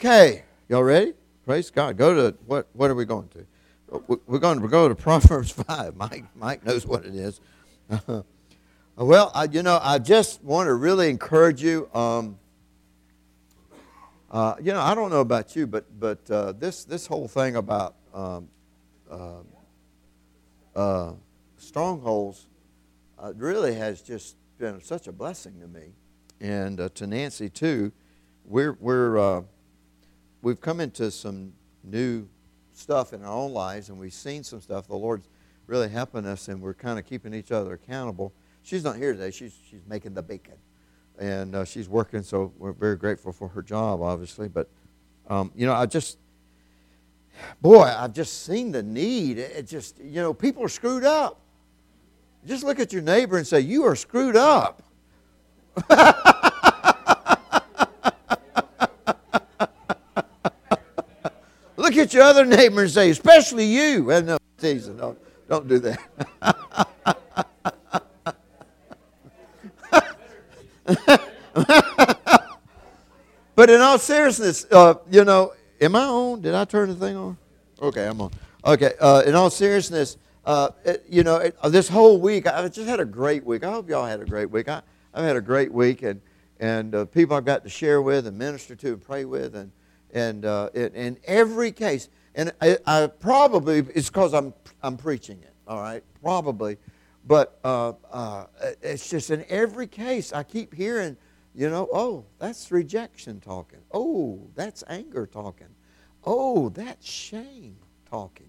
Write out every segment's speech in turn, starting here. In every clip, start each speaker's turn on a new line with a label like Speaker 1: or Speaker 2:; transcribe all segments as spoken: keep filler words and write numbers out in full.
Speaker 1: Okay, y'all ready? Praise God. Go to, what What are we going to? We're going to go to Proverbs five. Mike Mike knows what it is. Well, I, you know, I just want to really encourage you. Um, uh, you know, I don't know about you, but but uh, this this whole thing about um, uh, uh, strongholds uh, really has just been such a blessing to me, and uh, to Nancy too. We're we're uh, we've come into some new stuff in our own lives, and we've seen some stuff. The Lord's really helping us, and we're kind of keeping each other accountable. She's not here today. She's she's making the bacon, and uh, she's working. So we're very grateful for her job, obviously. But um, you know, I just, boy, I've just seen the need. It just, you know, people are screwed up. Just look at your neighbor and say, "You are screwed up." Look at your other neighbor and say, "Especially you." And no, teasing. Don't, don't do that. But in all seriousness, uh, you know, am I on? Did I turn the thing on? Okay, I'm on. Okay, uh, in all seriousness, uh, it, you know, it, uh, this whole week, I just had a great week. I hope y'all had a great week. I, I've had a great week, and and uh, people I've got to share with and minister to and pray with, and and uh, in, in every case, and I, I probably it's because I'm I'm preaching it. All right, probably, but uh, uh, it's just in every case I keep hearing. You know, oh, that's rejection talking. Oh, that's anger talking. Oh, that's shame talking.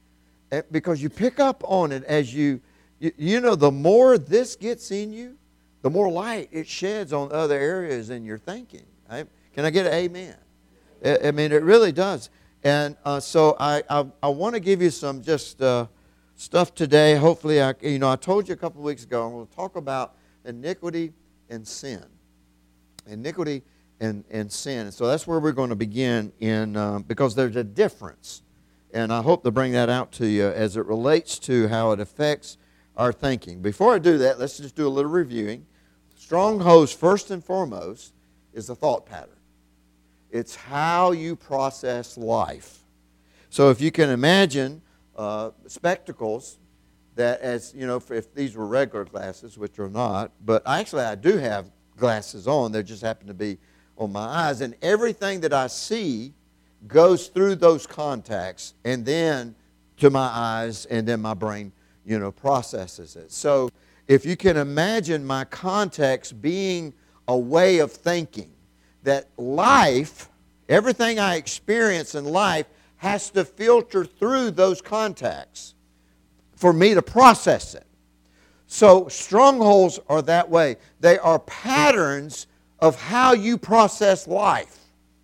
Speaker 1: Because you pick up on it as you, you, you know, the more this gets in you, the more light it sheds on other areas in your thinking. I, can I get an amen? I, I mean, it really does. And uh, so I, I, I want to give you some just uh, stuff today. Hopefully, I, you know, I told you a couple of weeks ago, I'm going to talk about iniquity and sin. Iniquity and, and sin. And so that's where we're going to begin in um, because there's a difference. And I hope to bring that out to you as it relates to how it affects our thinking. Before I do that, let's just do a little reviewing. Strongholds, first and foremost, is the thought pattern. It's how you process life. So if you can imagine uh, spectacles that as, you know, if these were regular glasses, which are not, but actually I do have glasses on. They just happen to be on my eyes. And everything that I see goes through those contacts and then to my eyes, and then my brain, you know, processes it. So if you can imagine my contacts being a way of thinking, that life, everything I experience in life has to filter through those contacts for me to process it. So strongholds are that way. They are patterns of how you process life.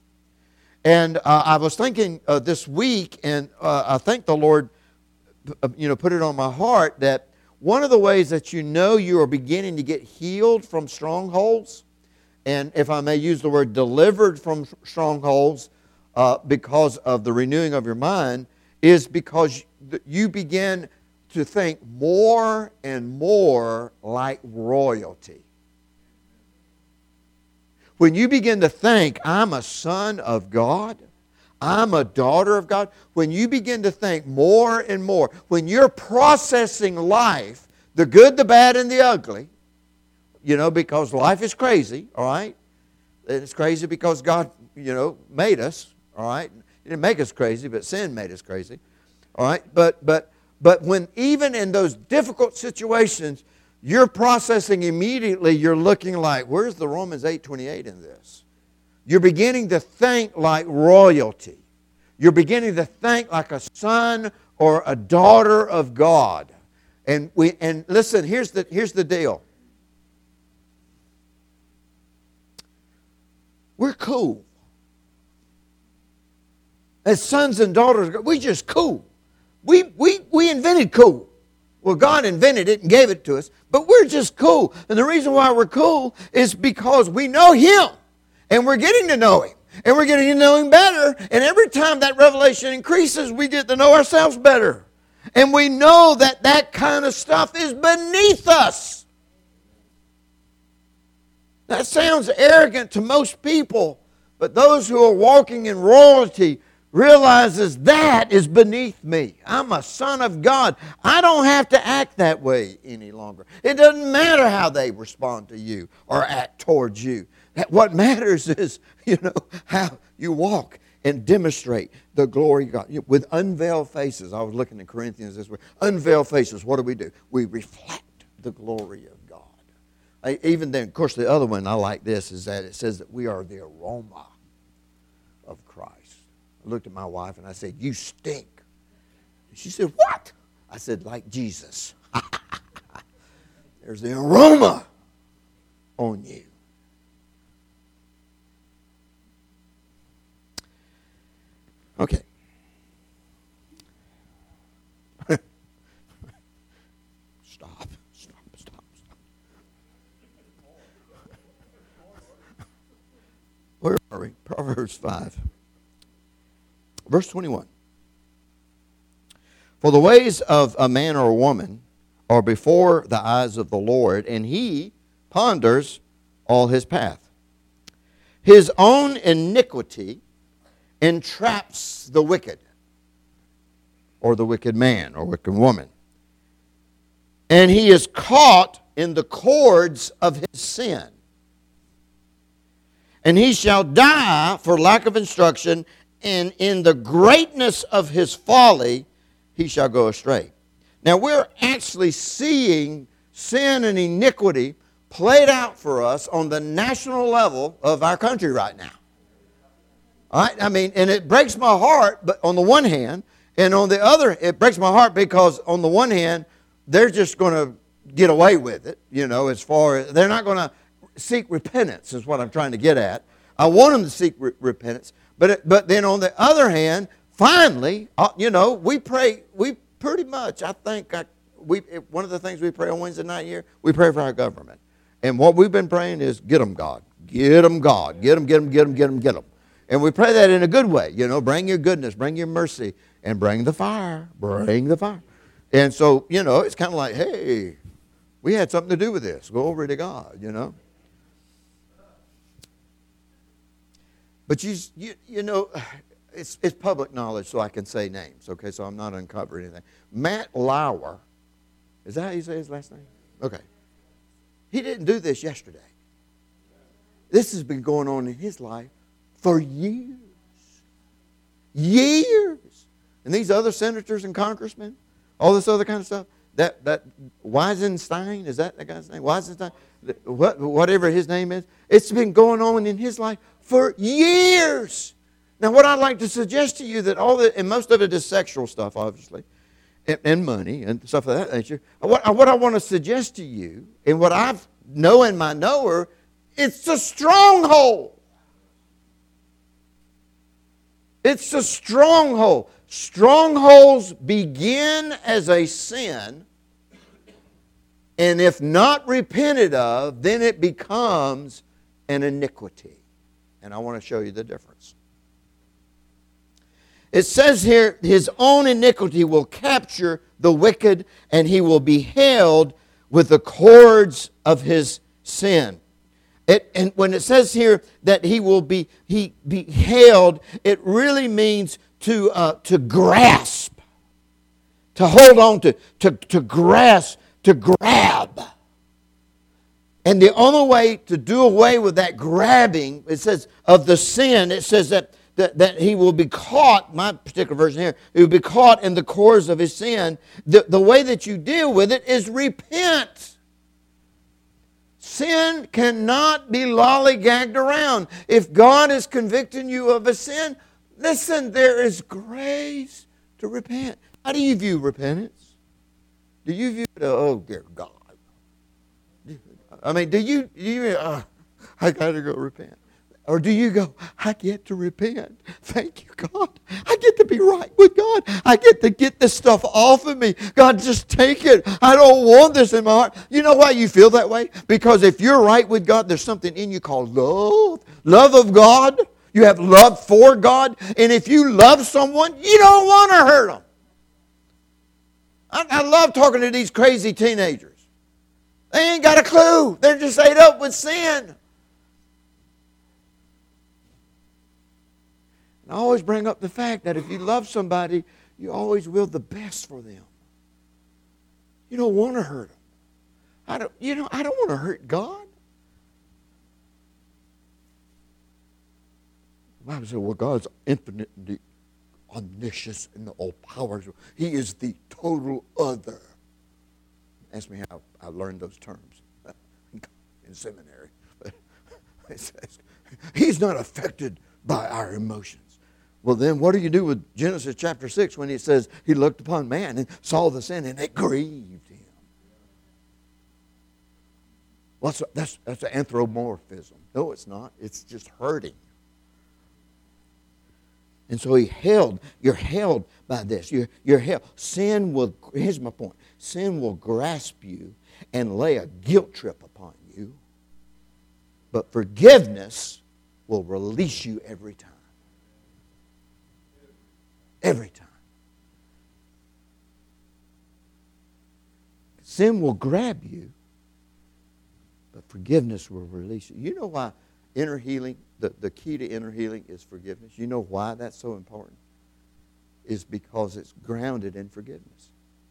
Speaker 1: And uh, I was thinking uh, this week, and uh, I think the Lord, uh, you know, put it on my heart that one of the ways that you know you are beginning to get healed from strongholds, and if I may use the word delivered from strongholds uh, because of the renewing of your mind, is because you begin to think more and more like royalty. When you begin to think, I'm a son of God, I'm a daughter of God, when you begin to think more and more, when you're processing life, the good, the bad, and the ugly, you know, because life is crazy, all right? And it's crazy because God, you know, made us, all right? He didn't make us crazy, but sin made us crazy, all right? But, but, But when even in those difficult situations, you're processing immediately, you're looking like, where's the Romans eight twenty-eight in this? You're beginning to think like royalty. You're beginning to think like a son or a daughter of God. And we and listen, here's the here's the deal. We're cool. As sons and daughters, we're just cool. We, we, we invented cool. Well, God invented it and gave it to us, but we're just cool. And the reason why we're cool is because we know Him, and we're getting to know Him, and we're getting to know Him better. And every time that revelation increases, we get to know ourselves better. And we know that that kind of stuff is beneath us. That sounds arrogant to most people, But those who are walking in royalty realizes that is beneath me. I'm a son of God. I don't have to act that way any longer. It doesn't matter how they respond to you or act towards you. What matters is, you know, how you walk and demonstrate the glory of God. With unveiled faces, I was looking in Corinthians this way. Unveiled faces, what do we do? We reflect the glory of God. I, even then, of course, the other one I like this is that it says that we are the aroma of Christ. I looked at my wife and I said, you stink. And she said, what? I said, like Jesus. There's the aroma on you. Okay. Stop, stop, stop, stop. Where are we? Proverbs five. Verse twenty-one. For the ways of a man or a woman are before the eyes of the Lord, and he ponders all his path. His own iniquity entraps the wicked, or the wicked man, or wicked woman. And he is caught in the cords of his sin. And he shall die for lack of instruction, and in the greatness of his folly he shall go astray. Now we're actually seeing sin and iniquity played out for us on the national level of our country right now. All right? I mean, and it breaks my heart, but on the one hand, and on the other, it breaks my heart because on the one hand, they're just going to get away with it, you know, as far as, they're not going to seek repentance is what I'm trying to get at. I want them to seek re- repentance, but it, but then on the other hand, finally, uh, you know, we pray, we pretty much, I think, I, we one of the things we pray on Wednesday night here, we pray for our government. And what we've been praying is, get them, God. Get them, God. Get them, get them, get them, get them, get them. And we pray that in a good way, you know, bring your goodness, bring your mercy, and bring the fire, bring the fire. And so, you know, it's kind of like, hey, we had something to do with this. Glory to God, you know. But you, you, you know, it's, it's public knowledge, so I can say names, okay, so I'm not uncovering anything. Matt Lauer, is that how you say his last name? Okay. He didn't do this yesterday. This has been going on in his life for years. Years. And these other senators and congressmen, all this other kind of stuff, that, that Weisenstein, is that the guy's name? Weisenstein? What, whatever his name is. It's been going on in his life for years. Now, what I'd like to suggest to you that all the, and most of it is sexual stuff, obviously, and, and money and stuff of that nature. What, what I want to suggest to you, and what I know in my knower, it's a stronghold. It's a stronghold. Strongholds begin as a sin, and if not repented of, then it becomes an iniquity. And I want to show you the difference. It says here, his own iniquity will capture the wicked, and he will be held with the cords of his sin. It, and when it says here that he will be he be held, it really means to uh, to grasp, to hold on to, to, to grasp, to grab. And the only way to do away with that grabbing, it says, of the sin, it says that, that, that he will be caught, my particular version here, he will be caught in the cords of his sin. The, the way that you deal with it is repent. Sin cannot be lollygagged around. If God is convicting you of a sin, listen, there is grace to repent. How do you view repentance? Do you view it, oh dear God? I mean, do you, do you uh, I got to go repent? Or do you go, I get to repent. Thank you, God. I get to be right with God. I get to get this stuff off of me. God, just take it. I don't want this in my heart. You know why you feel that way? Because if you're right with God, there's something in you called love. Love of God. You have love for God. And if you love someone, you don't want to hurt them. I, I love talking to these crazy teenagers. They ain't got a clue. They're just ate up with sin. I always bring up the fact that if you love somebody, you always will the best for them. You don't want to hurt them. I don't, you know, I don't want to hurt God. The Bible says, well, God's infinite and the omniscience and the all powerful. He is the total other. Ask me how I learned those terms in seminary. It says, he's not affected by our emotions. Well, then what do you do with Genesis chapter six when he says he looked upon man and saw the sin and it grieved him? Well, that's, that's, that's an anthropomorphism. No, it's not. It's just hurting. And so he held, you're held by this. You're, you're held. Sin will, here's my point. Sin will grasp you and lay a guilt trip upon you. But forgiveness will release you every time. Every time. Sin will grab you, but forgiveness will release you. You know why inner healing, the, the key to inner healing is forgiveness? You know why that's so important? Is because it's grounded in forgiveness.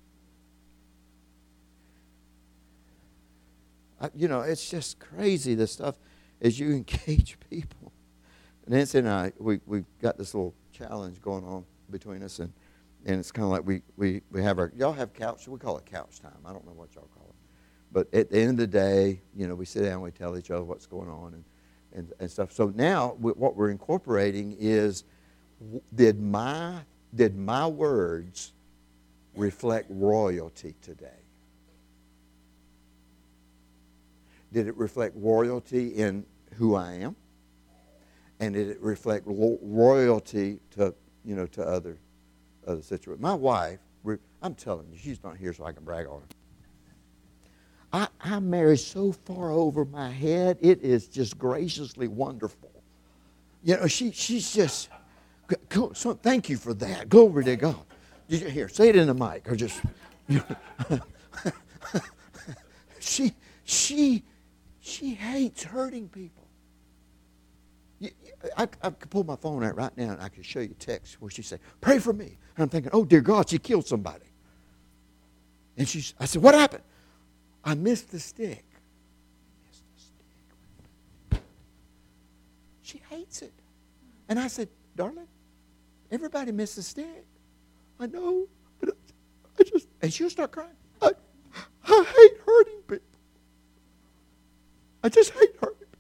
Speaker 1: I, you know, it's just crazy, the stuff as you engage people. Nancy and I, we, we've got this little challenge going on between us, and, and it's kind of like we, we, we have our, y'all have couch, we call it couch time. I don't know what y'all call it. But at the end of the day, you know, we sit down and we tell each other what's going on and, and, and stuff. So now we, what we're incorporating is, did my, did my words reflect royalty today? Did it reflect royalty in who I am? And did it reflect royalty to, you know, to other, other situations? My wife, I'm telling you, she's not here so I can brag on her. I, I'm married so far over my head, it is just graciously wonderful. You know, she she's just, so thank you for that. Glory to God. Here, say it in the mic, or just, you know, she, she, she hates hurting people. I, I could pull my phone out right now and I could show you text where she said, pray for me. And I'm thinking, oh, dear God, she killed somebody. And she's, I said, what happened? I missed the stick. Missed the stick. She hates it. And I said, darling, everybody misses a stick. I know, but I just, and she'll start crying. I, I hate hurting people. I just hate hurting people.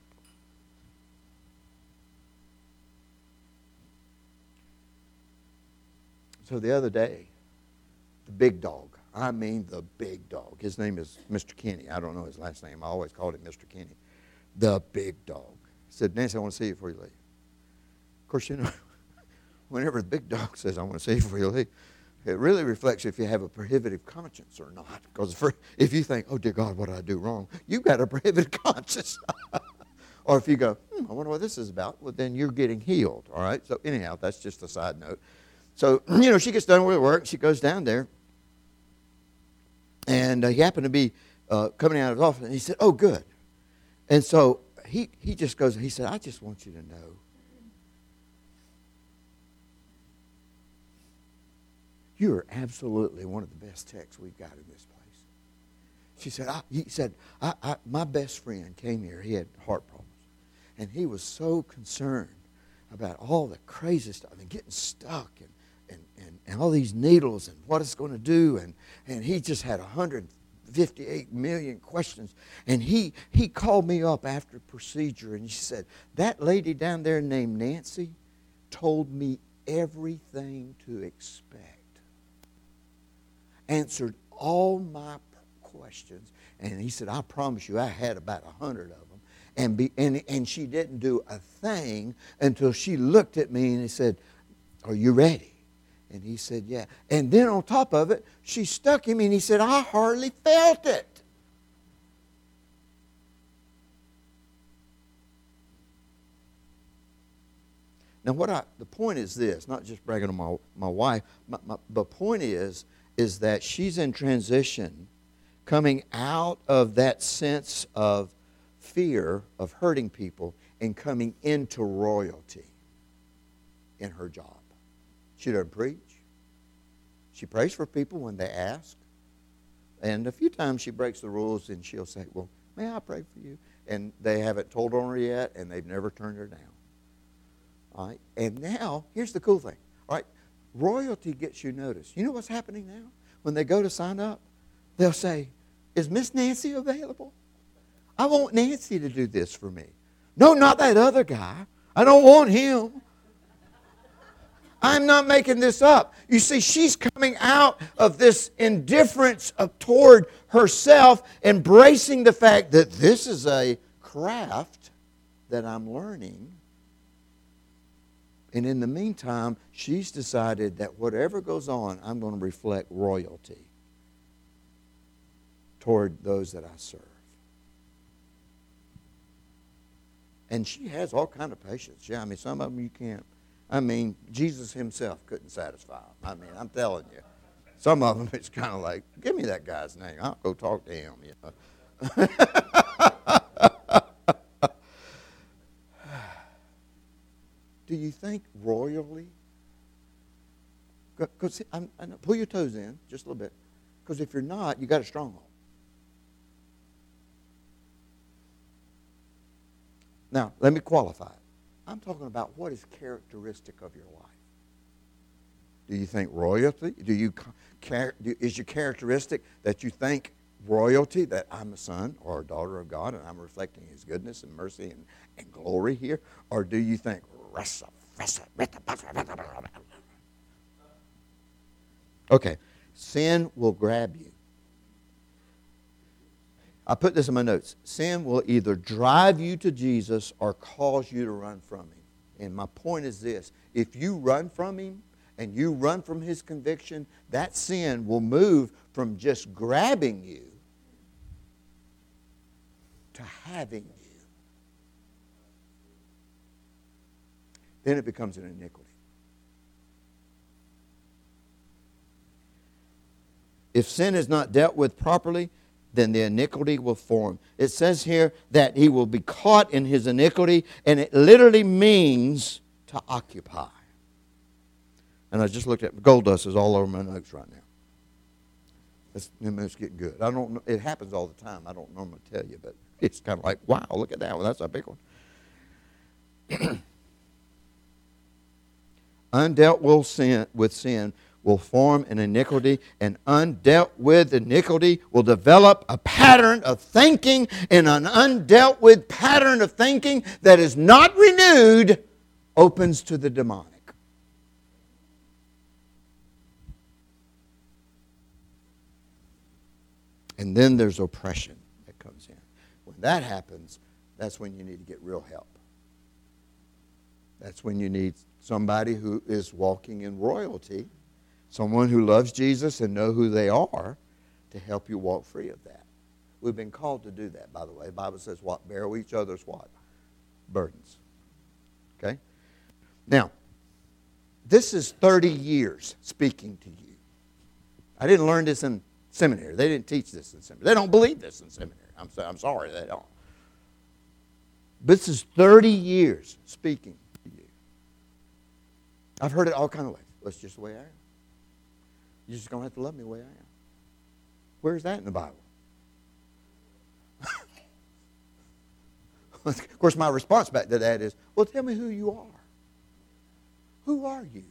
Speaker 1: So the other day, the big dog, I mean the big dog. His name is Mister Kenny. I don't know his last name. I always called him Mister Kenny. The big dog. He said, Nancy, I want to see you before you leave. Of course, you know, whenever the big dog says, I want to see you before you leave, it really reflects if you have a prohibitive conscience or not. Because if you think, oh, dear God, what did I do wrong? You've got a prohibitive conscience. Or if you go, hmm, I wonder what this is about, well, then you're getting healed. All right? So anyhow, that's just a side note. So, you know, she gets done with work. She goes down there. And uh, he happened to be uh, coming out of his office. And he said, oh, good. And so he, he just goes, he said, I just want you to know you are absolutely one of the best techs we've got in this place. She said, I, he said, I, I, my best friend came here. He had heart problems. And he was so concerned about all the crazy stuff and getting stuck and, and, and, and all these needles and what it's going to do. And, and he just had one hundred fifty-eight million questions. And he, he called me up after procedure and he said, that lady down there named Nancy told me everything to expect. Answered all my questions. And he said, I promise you, I had about a hundred of them. And, be, and, and she didn't do a thing until she looked at me and he said, are you ready? And he said, yeah. And then on top of it, she stuck him and he said, I hardly felt it. Now, what I, the point is this, not just bragging on my, my wife, my, my, the point is, is that she's in transition, coming out of that sense of fear of hurting people and coming into royalty. in her job. She doesn't preach. She prays for people when they ask. And a few times she breaks the rules and she'll say, well, may I pray for you? And they haven't told on her yet, and they've never turned her down. All right? And now, here's the cool thing. All right? Royalty gets you noticed. You know what's happening now? When they go to sign up, they'll say, is Miss Nancy available? I want Nancy to do this for me. No, not that other guy. I don't want him. I'm not making this up. You see, she's coming out of this indifference of, toward herself, embracing the fact that this is a craft that I'm learning. And in the meantime, she's decided that whatever goes on, I'm going to reflect royalty toward those that I serve. And she has all kind of patience. Yeah, I mean, some of them you can't. I mean, Jesus himself couldn't satisfy them. I mean, I'm telling you. Some of them, it's kind of like, give me that guy's name. I'll go talk to him. You know? Do you think royally? Because pull your toes in just a little bit. Because if you're not, you got a stronghold. Now, let me qualify it. I'm talking about what is characteristic of your life. Do you think royalty? Do you is your characteristic that you think royalty, that I'm a son or a daughter of God and I'm reflecting His goodness and mercy and, and glory here? Or do you think okay, sin will grab you. I put this in my notes. Sin will either drive you to Jesus or cause you to run from Him. And my point is this. If you run from Him and you run from His conviction, that sin will move from just grabbing you to having you. Then it becomes an iniquity. If sin is not dealt with properly, then the iniquity will form. It says here that he will be caught in his iniquity, and it literally means to occupy. And I just looked at gold dust is all over my notes right now. It's, it's getting good. I don't know, it happens all the time. I don't normally tell you, but it's kind of like, wow, look at that one. That's a big one. Undealt will sin, with sin will form an iniquity, and undealt with iniquity will develop a pattern of thinking, and an undealt with pattern of thinking that is not renewed opens to the demonic. And then there's oppression that comes in. When that happens, that's when you need to get real help. That's when you need somebody who is walking in royalty, someone who loves Jesus and know who they are, to help you walk free of that. We've been called to do that, by the way. The Bible says what? Bear each other's what? Burdens. Okay? Now, this is thirty years speaking to you. I didn't learn this in seminary. They didn't teach this in seminary. They don't believe this in seminary. I'm, so, I'm sorry, they don't. This is thirty years speaking to you. I've heard it all kinds of ways. That's just the way I am. You're just going to have to love me the way I am. Where's that in the Bible? Of course, my response back to that is, well, tell me who you are. Who are you?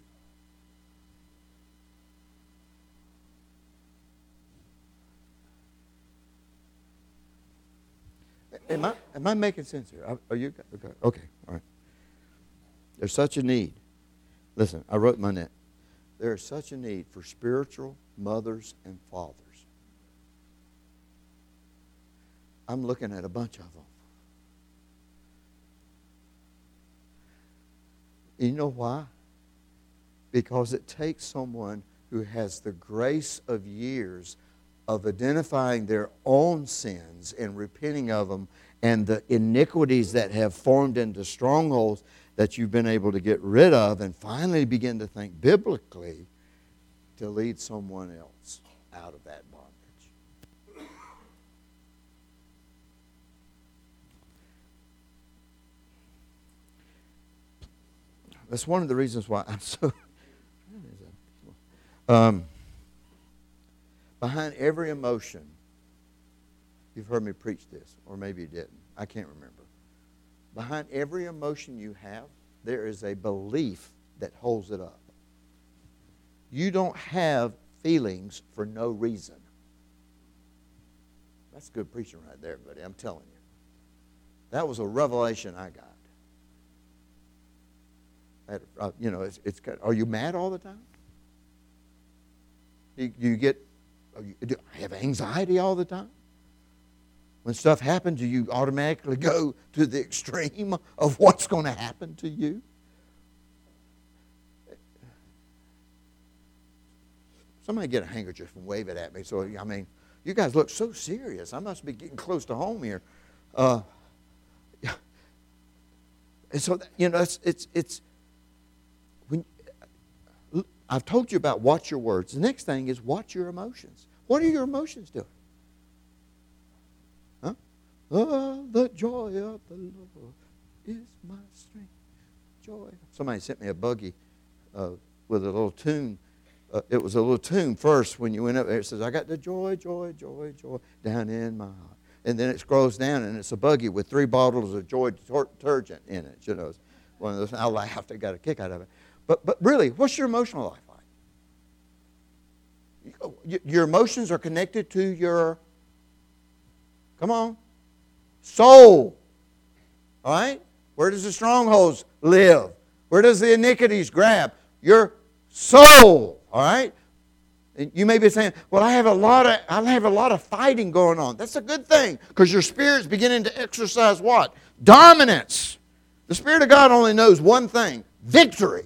Speaker 1: Am I, am I making sense here? Are you okay? Okay, all right. There's such a need. Listen, I wrote in my net. There is such a need for spiritual mothers and fathers. I'm looking at a bunch of them. You know why? Because it takes someone who has the grace of years of identifying their own sins and repenting of them and the iniquities that have formed into strongholds that you've been able to get rid of, and finally begin to think biblically to lead someone else out of that bondage. That's one of the reasons why I'm so... Um, behind every emotion, you've heard me preach this, or maybe you didn't. I can't remember. Behind every emotion you have, there is a belief that holds it up. You don't have feelings for no reason. That's good preaching right there, buddy. I'm telling you. That was a revelation I got. That, uh, you know, it's, it's. Are you mad all the time? Do you get, you, do you have anxiety all the time? When stuff happens, do you automatically go to the extreme of what's going to happen to you? Somebody get a handkerchief and wave it at me. So, I mean, you guys look so serious. I must be getting close to home here. Uh, and so, you know, it's, it's, it's when, I've told you about watch your words. The next thing is watch your emotions. What are your emotions doing? Huh? Oh, the joy of the Lord is my strength. Joy. Somebody sent me a buggy uh, with a little tune. Uh, it was a little tune first when you went up there. It says, I got the joy, joy, joy, joy down in my heart. And then it scrolls down and it's a buggy with three bottles of joy detergent in it. You know, it's one of those. I laughed. I got a kick out of it. But but really, what's your emotional life like? Your emotions are connected to your, come on, soul. All right? Where does the strongholds live? Where does the iniquities grab? Your soul. All right? And you may be saying, well, I have a lot of I have a lot of fighting going on. That's a good thing, because your spirit's beginning to exercise what? Dominance. The Spirit of God only knows one thing: victory.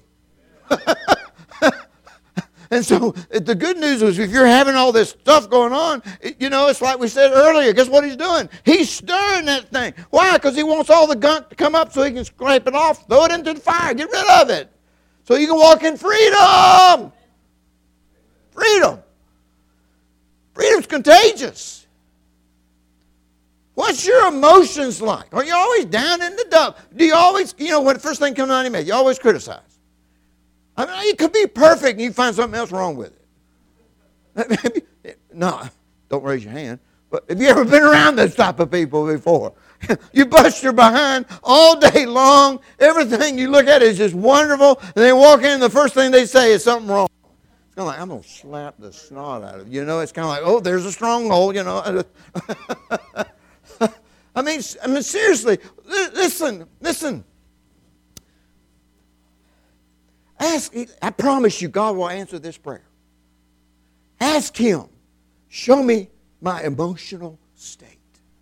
Speaker 1: And so the good news is, if you're having all this stuff going on, you know, it's like we said earlier. Guess what he's doing? He's stirring that thing. Why? Because he wants all the gunk to come up so he can scrape it off, throw it into the fire, get rid of it, so you can walk in freedom. Freedom. Freedom's contagious. What's your emotions like? Are you always down in the dump? Do you always, you know, when the first thing comes out of your mouth, you always criticize? I mean, it could be perfect and you find something else wrong with it. No, don't raise your hand. But have you ever been around those type of people before? You bust your behind all day long. Everything you look at is just wonderful. And they walk in and the first thing they say is something wrong. It's kind of like, I'm going to slap the snot out of you. You know, it's kind of like, oh, there's a stronghold, you know. I mean, I mean, seriously, listen, listen. Ask, I promise you, God will answer this prayer. Ask Him, show me my emotional state.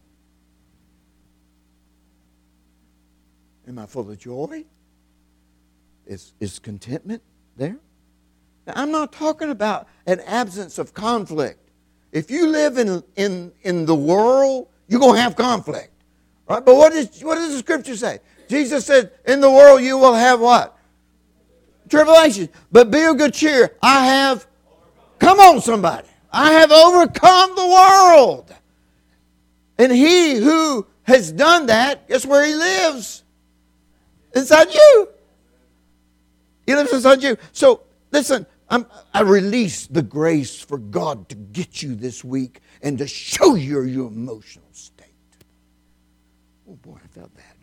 Speaker 1: Am I full of joy? Is, is contentment there? Now, I'm not talking about an absence of conflict. If you live in, in, in the world, you're going to have conflict. Right? But what, is, what does the Scripture say? Jesus said, in the world you will have what? Tribulation. But be of good cheer. I have, come on somebody. I have overcome the world. And he who has done that, guess where he lives? Inside you. He lives inside you. So, listen, I'm, I release the grace for God to get you this week and to show you your emotional state. Oh boy, I felt that.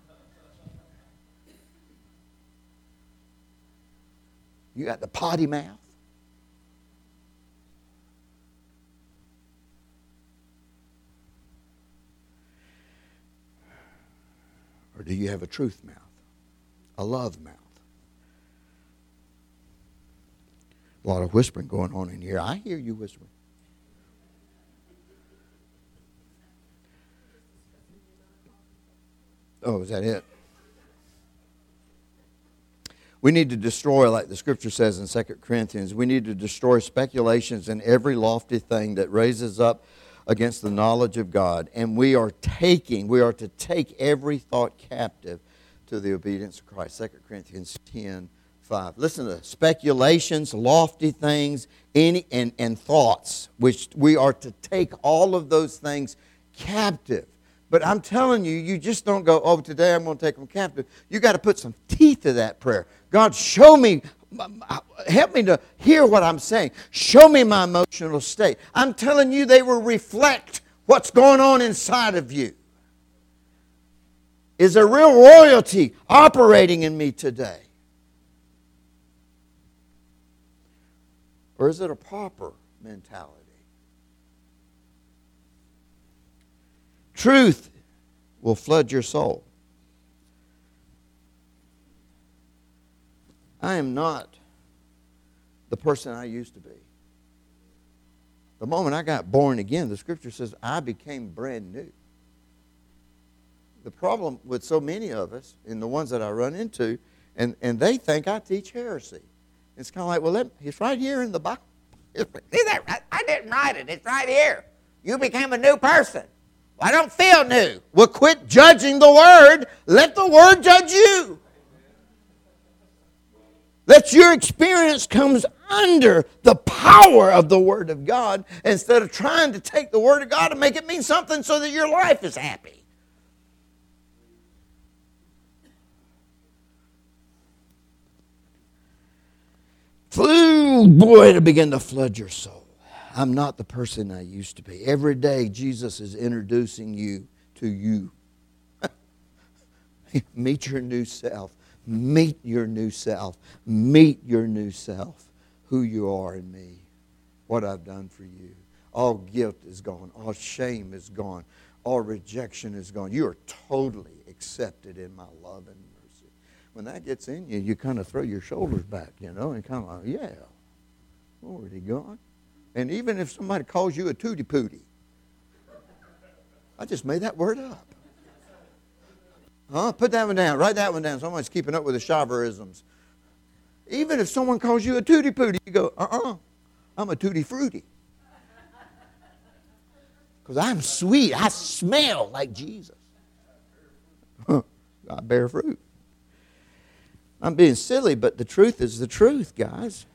Speaker 1: You got the potty mouth. Or do you have a truth mouth? A love mouth? A lot of whispering going on in here. I hear you whispering. Oh, is that it? We need to destroy, like the Scripture says in Second Corinthians, we need to destroy speculations and every lofty thing that raises up against the knowledge of God. And we are taking, we are to take every thought captive to the obedience of Christ. Second Corinthians ten five. Listen to speculations, lofty things, any and, and thoughts, which we are to take all of those things captive But I'm telling you, you just don't go, oh, today I'm going to take them captive. You got to put some teeth to that prayer. God, show me, help me to hear what I'm saying. Show me my emotional state. I'm telling you, they will reflect what's going on inside of you. Is there real royalty operating in me today? Or is it a pauper mentality? Truth will flood your soul. I am not the person I used to be. The moment I got born again, the Scripture says I became brand new. The problem with so many of us, and the ones that I run into, and, and they think I teach heresy. It's kind of like, well, let, it's right here in the Bible.
Speaker 2: See that? I didn't write it. It's right here. You became a new person. Well, I don't feel new.
Speaker 1: Well, quit judging the Word. Let the Word judge you. Let your experience comes under the power of the Word of God instead of trying to take the Word of God and make it mean something so that your life is happy. Ooh, boy, it'll begin to flood your soul. I'm not the person I used to be. Every day, Jesus is introducing you to you. Meet your new self. Meet your new self. Meet your new self. Who you are in me. What I've done for you. All guilt is gone. All shame is gone. All rejection is gone. You are totally accepted in my love and mercy. When that gets in you, you kind of throw your shoulders back, you know, and kind of like, yeah, already gone. And even if somebody calls you a tootie pootie, I just made that word up. Huh? Put that one down. Write that one down. Someone's keeping up with the Shaverisms. Even if someone calls you a tootie pootie, you go, uh-uh, I'm a tutti frutti. Because I'm sweet. I smell like Jesus. I bear fruit. I'm being silly, but the truth is the truth, guys.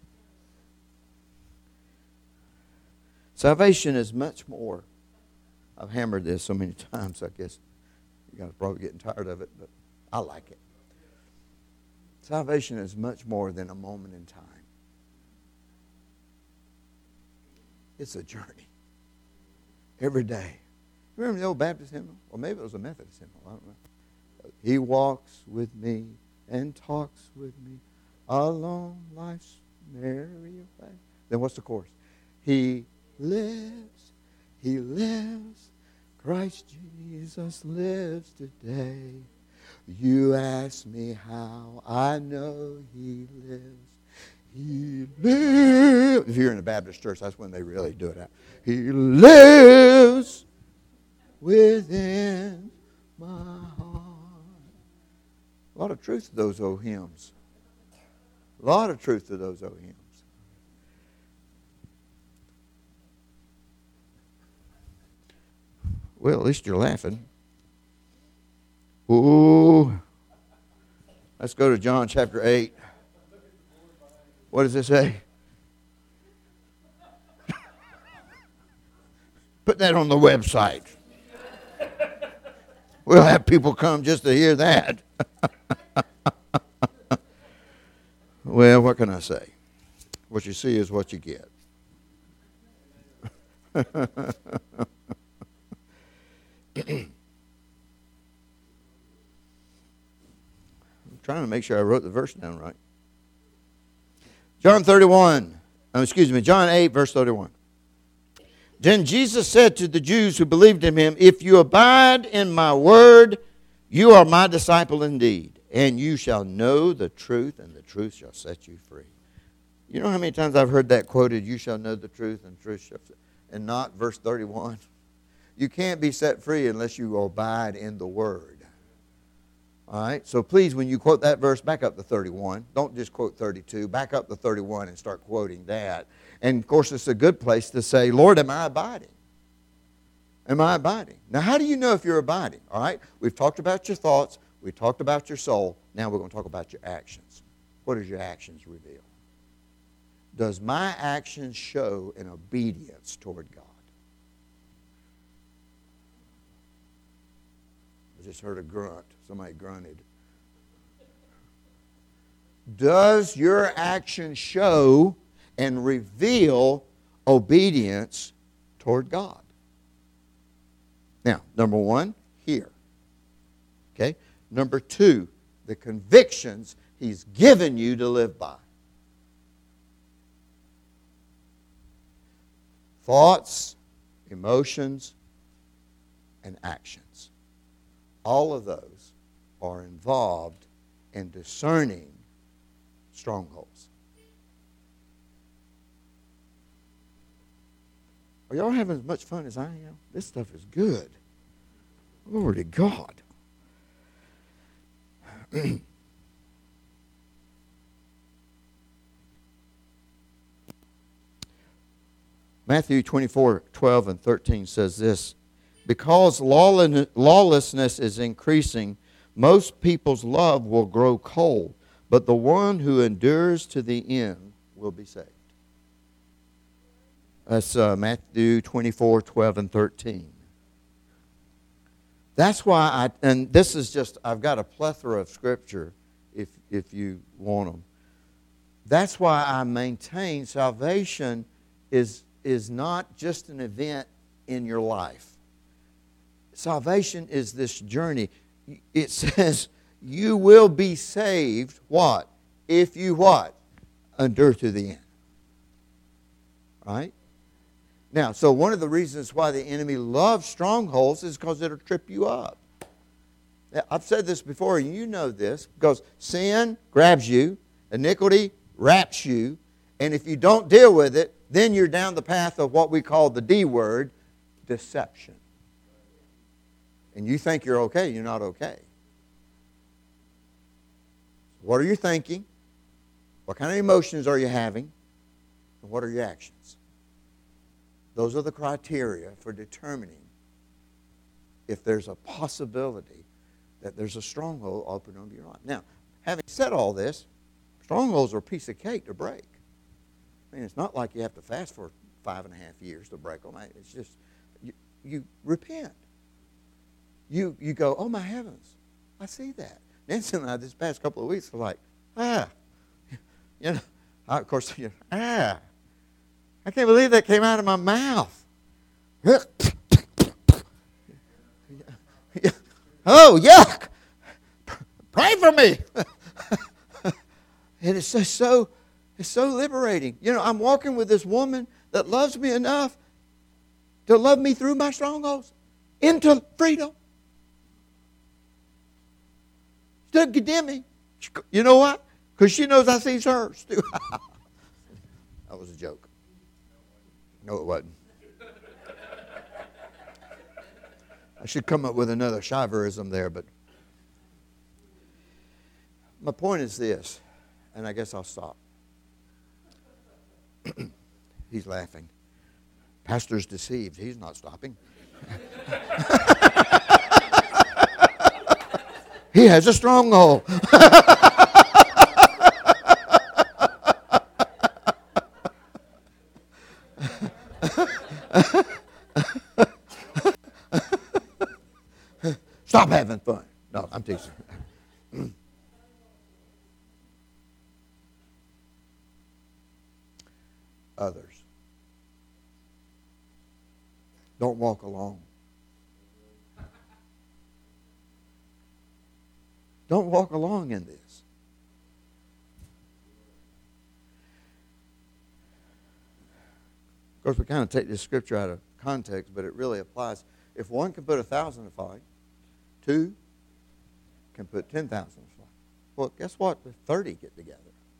Speaker 1: Salvation is much more. I've hammered this so many times, I guess you guys are probably getting tired of it, but I like it. Salvation is much more than a moment in time. It's a journey. Every day. Remember the old Baptist hymnal? Or maybe it was a Methodist hymnal. I don't know. He walks with me and talks with me along life's merry way. Then what's the chorus? He lives, he lives, Christ Jesus lives today. You ask me how, I know he lives. He lives. If you're in a Baptist church, that's when they really do it out. He lives within my heart. A lot of truth to those old hymns. A lot of truth to those old hymns. Well, at least you're laughing. Ooh. Let's go to John chapter eight. What does it say? Put that on the website. We'll have people come just to hear that. Well, what can I say? What you see is what you get. I'm trying to make sure I wrote the verse down right. John thirty-one, oh, excuse me, John eight, verse thirty-one. Then Jesus said to the Jews who believed in him, if you abide in my word, you are my disciple indeed, and you shall know the truth, and the truth shall set you free. You know how many times I've heard that quoted, you shall know the truth, and truth shall set, and not verse thirty-one? You can't be set free unless you abide in the word. All right? So please, when you quote that verse, back up to thirty-one. Don't just quote thirty-two. Back up to thirty-one and start quoting that. And, of course, it's a good place to say, Lord, am I abiding? Am I abiding? Now, how do you know if you're abiding? All right? We've talked about your thoughts. We've talked about your soul. Now we're going to talk about your actions. What does your actions reveal? Does my actions show an obedience toward God? I just heard a grunt. Somebody grunted. Does your action show and reveal obedience toward God? Now, number one, here. Okay? Number two, the convictions He's given you to live by. Thoughts, emotions, and actions. All of those are involved in discerning strongholds. Are y'all having as much fun as I am? This stuff is good. Glory to God. Matthew twenty-four, twelve and thirteen says this, because lawlessness is increasing, most people's love will grow cold, but the one who endures to the end will be saved. That's uh, Matthew twenty-four, twelve and thirteen. That's why I, and this is just, I've got a plethora of scripture if, if you want them. That's why I maintain salvation is, is not just an event in your life. Salvation is this journey. It says you will be saved, what? If you what? Endure to the end. Right? Now, so one of the reasons why the enemy loves strongholds is because it'll trip you up. Now, I've said this before, and you know this, because sin grabs you, iniquity wraps you, and if you don't deal with it, then you're down the path of what we call the D word, deception. And you think you're okay, you're not okay. What are you thinking? What kind of emotions are you having? And what are your actions? Those are the criteria for determining if there's a possibility that there's a stronghold open over your life. Now, having said all this, strongholds are a piece of cake to break. I mean, it's not like you have to fast for five and a half years to break them. It's just, you, you repent. You, you go, oh my heavens, I see that. Nancy and I, this past couple of weeks, were like, ah. You know, I, of course, you know, ah. I can't believe that came out of my mouth. Oh, yuck. Pray for me. And it's just so, it's so liberating. You know, I'm walking with this woman that loves me enough to love me through my strongholds into freedom. She doesn't condemn me. You know what? Because she knows I see hers too. That was a joke. No, it wasn't. I should come up with another Shiverism there, but my point is this, and I guess I'll stop. He's laughing. Pastor's deceived. He's not stopping. He has a stronghold. Stop having fun. No, I'm teasing. Others. Don't walk alone. Don't walk along in this. Of course, we kind of take this scripture out of context, but it really applies. If one can put a thousand to flight, two can put ten thousand to flight. Well, guess what? The thirty get together.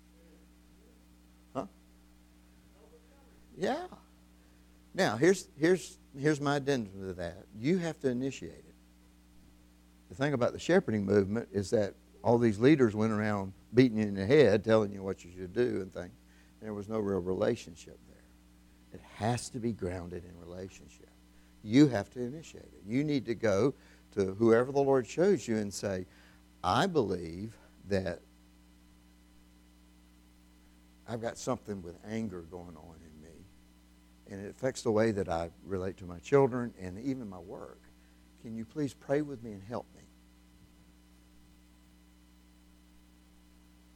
Speaker 1: Huh? Yeah. Now, here's, here's, here's my addendum to that. You have to initiate it. The thing about the shepherding movement is that all these leaders went around beating you in the head, telling you what you should do and things. There was no real relationship there. It has to be grounded in relationship. You have to initiate it. You need to go to whoever the Lord shows you and say, I believe that I've got something with anger going on in me, and it affects the way that I relate to my children and even my work. Can you please pray with me and help me?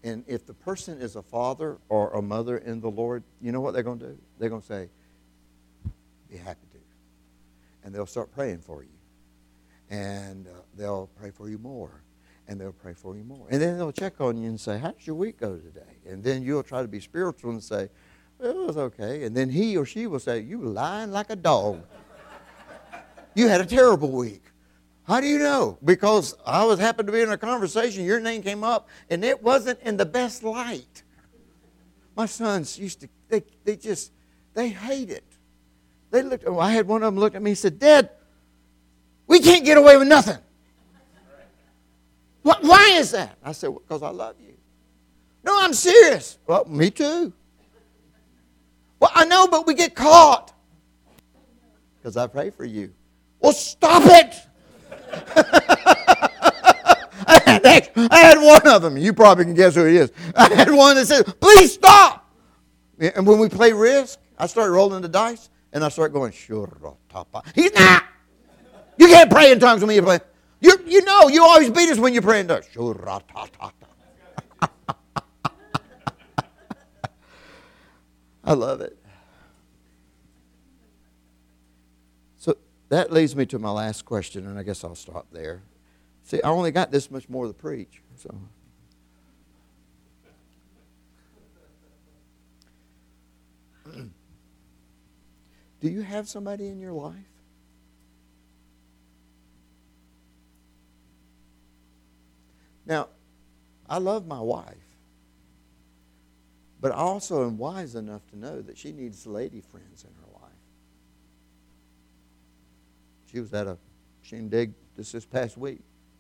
Speaker 1: And if the person is a father or a mother in the Lord, you know what they're going to do? They're going to say, be happy to. And they'll start praying for you. And uh, they'll pray for you more. And they'll pray for you more. And then they'll check on you and say, how did your week go today? And then you'll try to be spiritual and say, well, it was okay. And then he or she will say, you were lying like a dog. You had a terrible week. How do you know? Because I was happened to be in a conversation, your name came up, and it wasn't in the best light. My sons used to, they, they just, they hate it. They looked, oh, I had one of them look at me and said, Dad, we can't get away with nothing. Why is that? I said, because well, I love you. No, I'm serious. Well, me too. Well, I know, but we get caught. Because I pray for you. Well, stop it. I, had, I had one of them. You probably can guess who it is. I had one that said, please stop. And when we play Risk, I start rolling the dice, and I start going, Shurratapa. He's not. You can't pray in tongues when you play. You, you know, you always beat us when you pray in tongues. I love it. So that leads me to my last question, and I guess I'll stop there. See, I only got this much more to preach. So, do you have somebody in your life? Now, I love my wife, but I also am wise enough to know that she needs lady friends in her life. She was at a shindig just this past week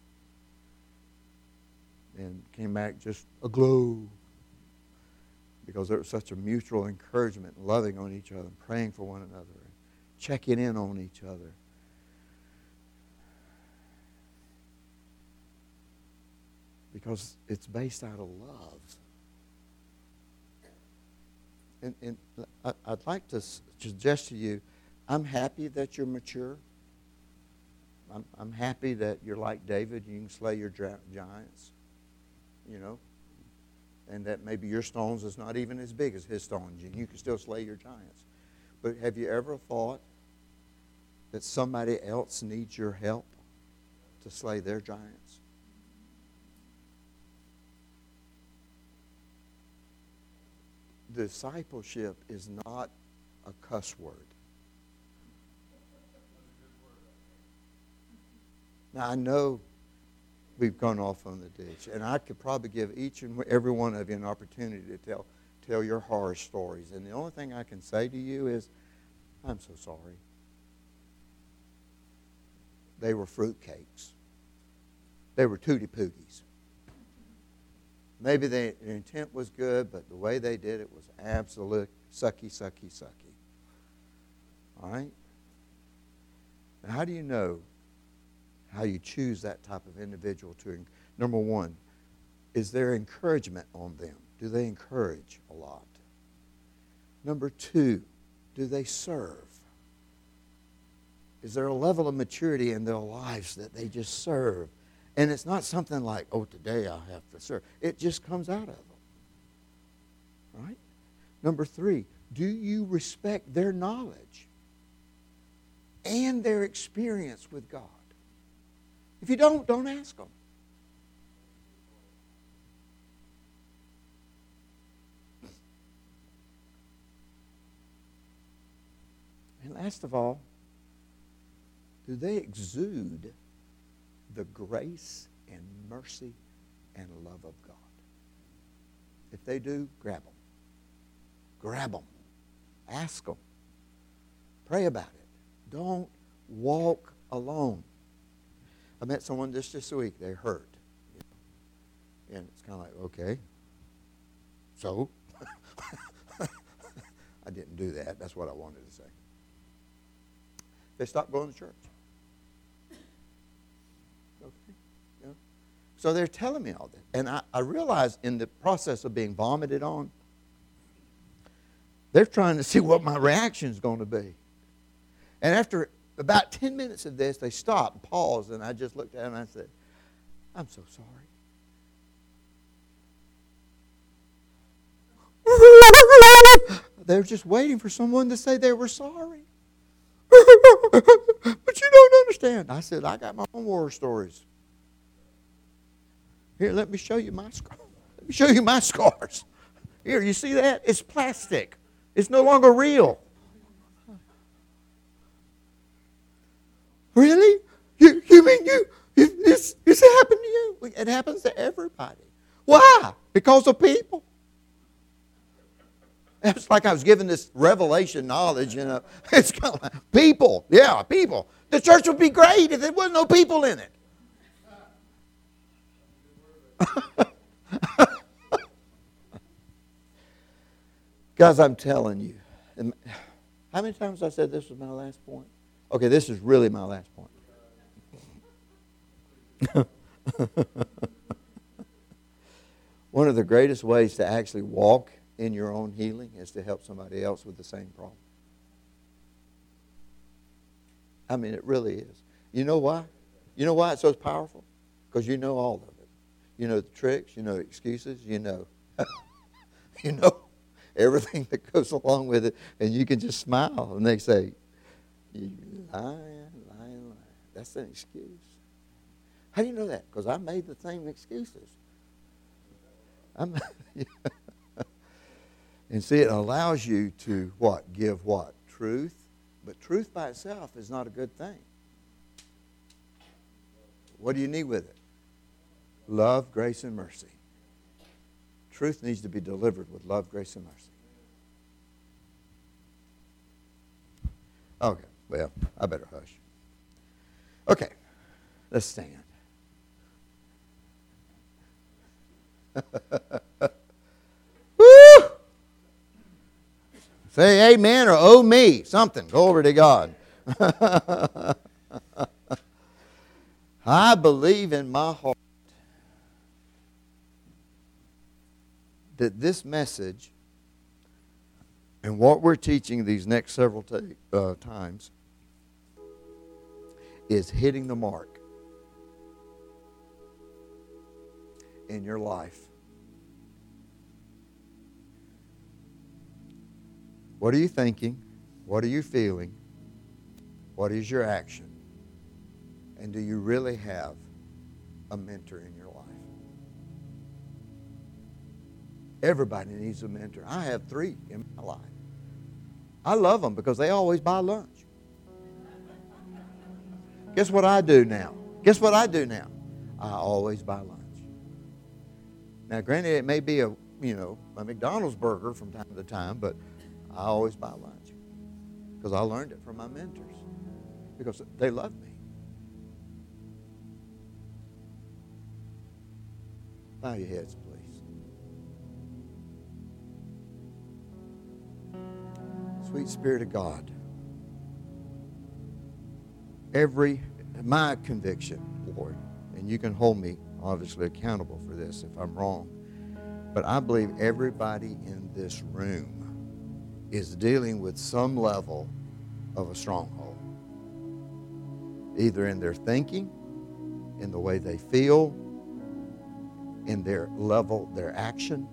Speaker 1: and came back just aglow because there was such a mutual encouragement, loving on each other, praying for one another, checking in on each other. Because it's based out of love. And, and I, I'd like to suggest to you, I'm happy that you're mature. I'm, I'm happy that you're like David. You can slay your giants, you know. And that maybe your stones is not even as big as his stones. And you can still slay your giants. But have you ever thought that somebody else needs your help to slay their giants? Discipleship is not a cuss word. Now, I know we've gone off on the ditch, and I could probably give each and every one of you an opportunity to tell, tell your horror stories. And the only thing I can say to you is, I'm so sorry. They were fruitcakes. They were tutti pooties. Maybe the intent was good, but the way they did it was absolute sucky, sucky, sucky. All right? Now, how do you know how you choose that type of individual to, number one, is there encouragement on them? Do they encourage a lot? Number two, do they serve? Is there a level of maturity in their lives that they just serve? And it's not something like, oh, today I have to serve. It just comes out of them. Right? Number three, do you respect their knowledge and their experience with God? If you don't, don't ask them. And last of all, do they exude the grace and mercy and love of God? If they do, grab them. Grab them. Ask them. Pray about it. Don't walk alone. I met someone just this week. They hurt. You know, and it's kind of like, okay, so? I didn't do that. That's what I wanted to say. They stopped going to church. Okay. Yeah. So they're telling me all that. And I, I realize in the process of being vomited on, they're trying to see what my reaction is going to be. And after about ten minutes of this, they stopped and paused, and I just looked at them and I said, I'm so sorry. They're just waiting for someone to say they were sorry. But you don't understand. I said, I got my own war stories. Here, let me show you my scars. Let me show you my scars. Here, you see that? It's plastic. It's no longer real. Really? You, you mean you, you this, this happened to you? It happens to everybody. Why? Because of people. It's like I was given this revelation knowledge, you know. It's kind of like, people. Yeah, people. The church would be great if there wasn't no people in it. Guys, I'm telling you. How many times I said this was my last point? Okay, this is really my last point. One of the greatest ways to actually walk in your own healing is to help somebody else with the same problem. I mean, it really is. You know why? You know why it's so powerful? Because you know all of it. You know the tricks, you know the excuses, you know. You know everything that goes along with it, and you can just smile, and they say, you lying, lying, lying. That's an excuse. How do you know that? Because I made the same excuses. I'm And see, it allows you to what? Give what? Truth. But truth by itself is not a good thing. What do you need with it? Love, grace, and mercy. Truth needs to be delivered with love, grace, and mercy. Okay, well, I better hush. Okay, let's stand. Woo! Say amen or oh me, something. Glory to God. I believe in my heart that this message and what we're teaching these next several t- uh, times is hitting the mark in your life. What are you thinking? What are you feeling? What is your action? And do you really have a mentor in your life? Everybody needs a mentor. I have three in my life. I love them because they always buy lunch. Guess what I do now? Guess what I do now? I always buy lunch. Now, granted, it may be a, you know, a McDonald's burger from time to time, but I always buy lunch because I learned it from my mentors because they love me. Bow your heads, please. Sweet Spirit of God, every, my conviction, Lord, and you can hold me obviously accountable for this if I'm wrong, but I believe everybody in this room is dealing with some level of a stronghold. Either in their thinking, in the way they feel, in their level, their action.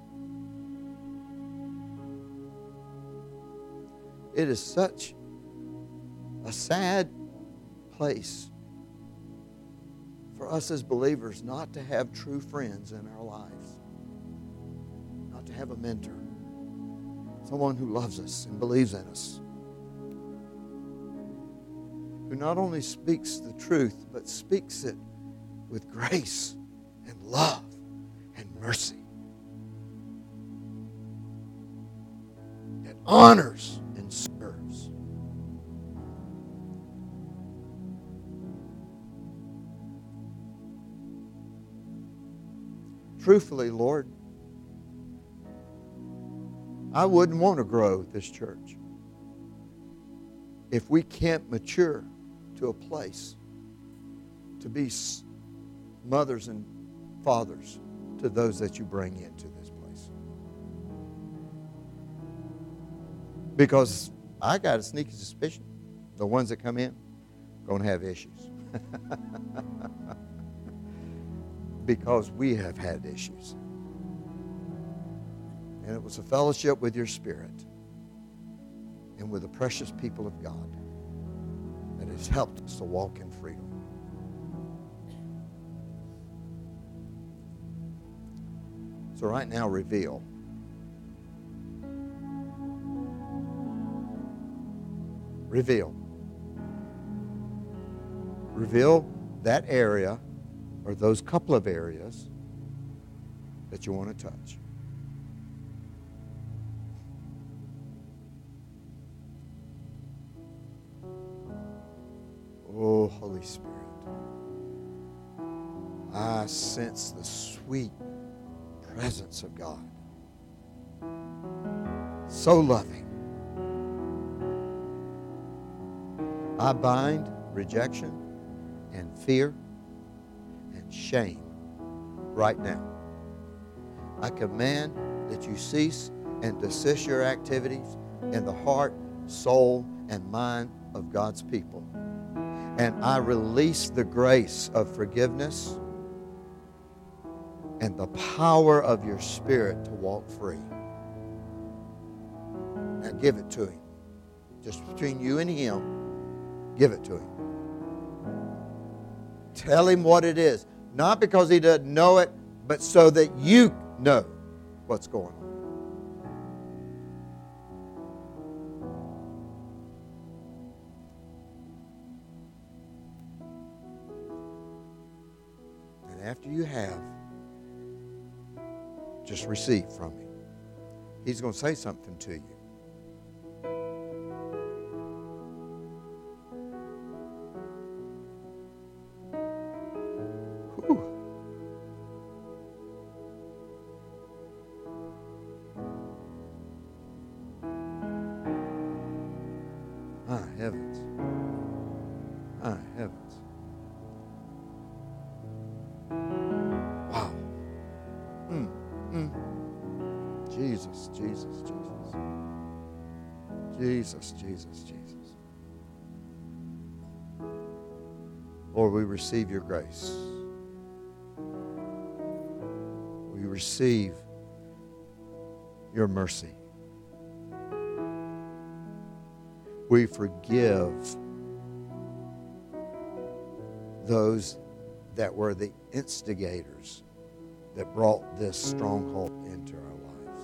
Speaker 1: It is such a sad place for us as believers not to have true friends in our lives, not to have a mentor. Someone who loves us and believes in us. Who not only speaks the truth, but speaks it with grace and love and mercy. That honors and serves. Truthfully, Lord, I wouldn't want to grow this church if we can't mature to a place to be mothers and fathers to those that you bring into this place. Because I got a sneaky suspicion the ones that come in are going to have issues. Because we have had issues. And it was a fellowship with your Spirit and with the precious people of God that has helped us to walk in freedom. So right now, reveal. Reveal. Reveal that area or those couple of areas that you want to touch. Oh, Holy Spirit, I sense the sweet presence of God. So loving. I bind rejection and fear and shame right now. I command that you cease and desist your activities in the heart, soul, and mind of God's people. And I release the grace of forgiveness and the power of your Spirit to walk free. Now give it to Him. Just between you and Him, give it to Him. Tell Him what it is. Not because He doesn't know it, but so that you know what's going on. And after you have, just receive from Him. He's going to say something to you. Whew. My heavens. My heavens. Wow. Mm, mm. Jesus, Jesus, Jesus. Jesus, Jesus, Jesus. Lord, we receive your grace. We receive your mercy. We forgive those that were the instigators that brought this stronghold into our lives.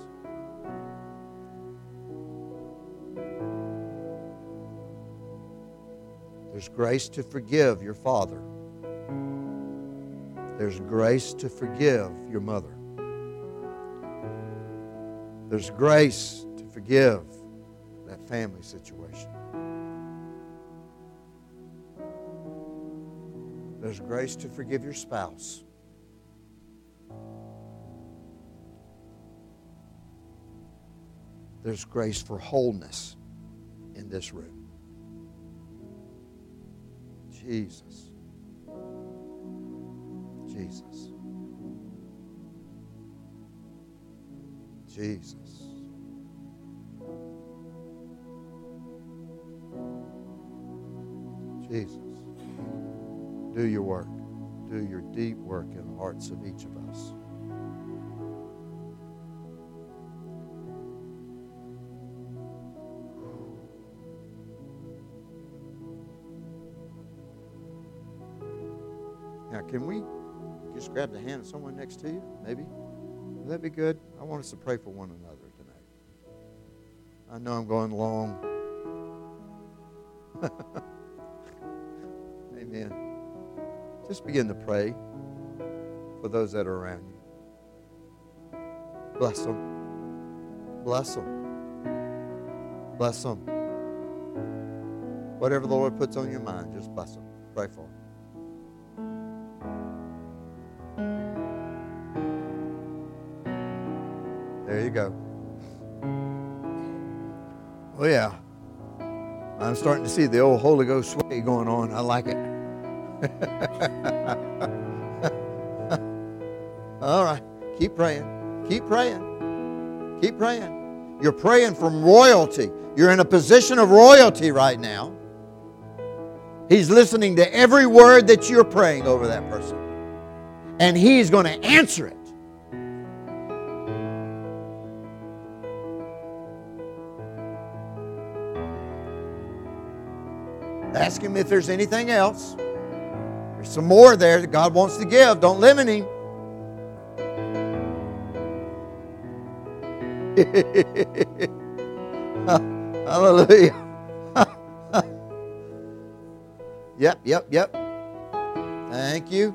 Speaker 1: There's grace to forgive your father. There's grace to forgive your mother. There's grace to forgive that family situation. There's grace to forgive your spouse. There's grace for wholeness in this room. Jesus. Jesus. Jesus. Jesus. Do your work. Do your deep work in the hearts of each of us. Now, can we just grab the hand of someone next to you? Maybe? Would that be good? I want us to pray for one another tonight. I know I'm going long. Amen. Just begin to pray for those that are around you. Bless them. Bless them. Bless them. Whatever the Lord puts on your mind, just bless them. Pray for them. There you go. Oh, yeah. I'm starting to see the old Holy Ghost sway going on. I like it. All right. Keep praying. Keep praying. Keep praying. You're praying from royalty. You're in a position of royalty right now. He's listening to every word that you're praying over that person. And He's going to answer it. Ask Him if there's anything else. There's some more there that God wants to give. Don't limit Him. Hallelujah. Yep, yep, yep. Thank you.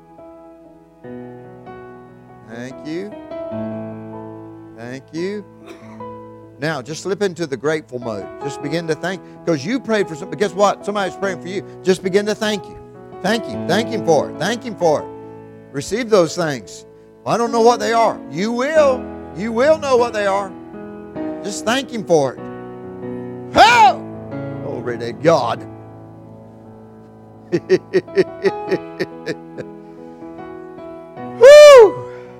Speaker 1: Thank you. Thank you. Now, just slip into the grateful mode. Just begin to thank. Because you prayed for something. But guess what? Somebody's praying for you. Just begin to thank you. Thank Him. Thank Him for it. Thank Him for it. Receive those things. I don't know what they are. You will. You will know what they are. Just thank Him for it. Oh! Glory to God. Woo!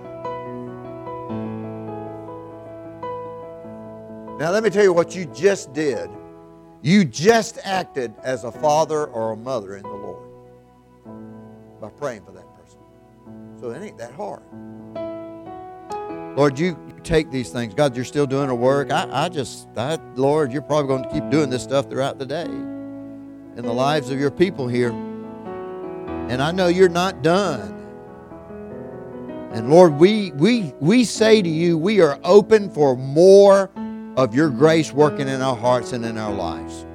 Speaker 1: Now let me tell you what you just did. You just acted as a father or a mother in the Lord by praying for that person. So it ain't that hard. Lord, you take these things. God, you're still doing a work. I, I just, I, Lord, you're probably going to keep doing this stuff throughout the day in the lives of your people here. And I know you're not done. And Lord, we we we say to you, we are open for more of your grace working in our hearts and in our lives.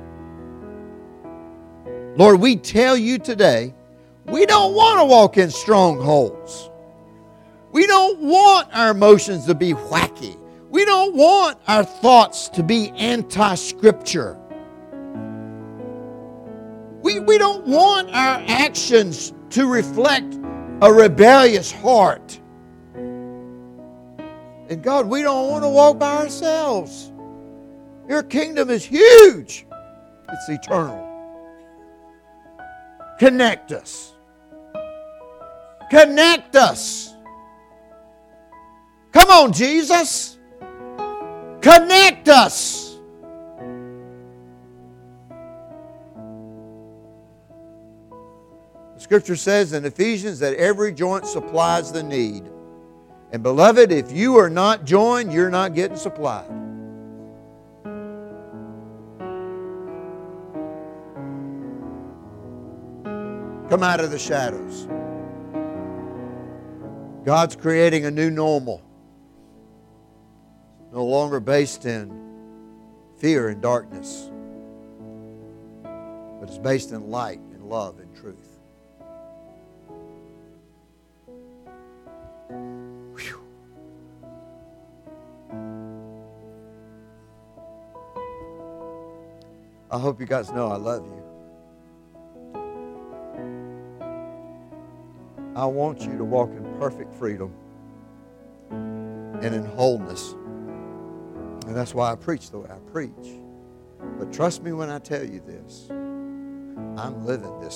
Speaker 1: Lord, we tell you today, we don't want to walk in strongholds. We don't want our emotions to be wacky. We don't want our thoughts to be anti-Scripture. We, we don't want our actions to reflect a rebellious heart. And God, we don't want to walk by ourselves. Your kingdom is huge. It's eternal. Connect us. Connect us. Come on, Jesus. Connect us. The Scripture says in Ephesians that every joint supplies the need. And beloved, if you are not joined, you're not getting supplied. Come out of the shadows. God's creating a new normal. No longer based in fear and darkness, but it's based in light and love and truth. Whew. I hope you guys know I love you. I want you to walk in perfect freedom and in wholeness. And that's why I preach the way I preach. But trust me when I tell you this. I'm living this